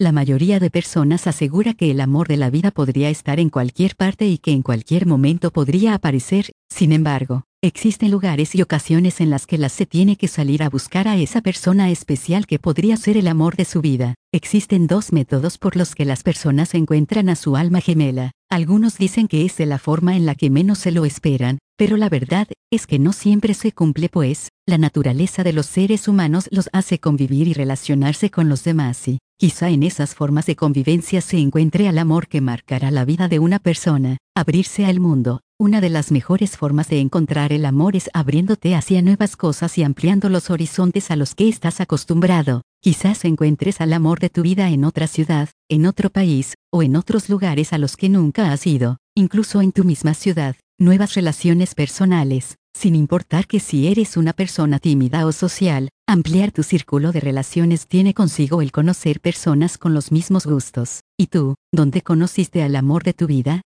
La mayoría de personas asegura que el amor de la vida podría estar en cualquier parte y que en cualquier momento podría aparecer. Sin embargo, existen lugares y ocasiones en las que se tiene que salir a buscar a esa persona especial que podría ser el amor de su vida. Existen dos métodos por los que las personas encuentran a su alma gemela. Algunos dicen que es de la forma en la que menos se lo esperan, pero la verdad es que no siempre se cumple, pues la naturaleza de los seres humanos los hace convivir y relacionarse con los demás, y quizá en esas formas de convivencia se encuentre el amor que marcará la vida de una persona. Abrirse al mundo. Una de las mejores formas de encontrar el amor es abriéndote hacia nuevas cosas y ampliando los horizontes a los que estás acostumbrado. Quizás encuentres al amor de tu vida en otra ciudad, en otro país, o en otros lugares a los que nunca has ido, incluso en tu misma ciudad. Nuevas relaciones personales. Sin importar que si eres una persona tímida o social, ampliar tu círculo de relaciones tiene consigo el conocer personas con los mismos gustos. ¿Y tú, dónde conociste al amor de tu vida?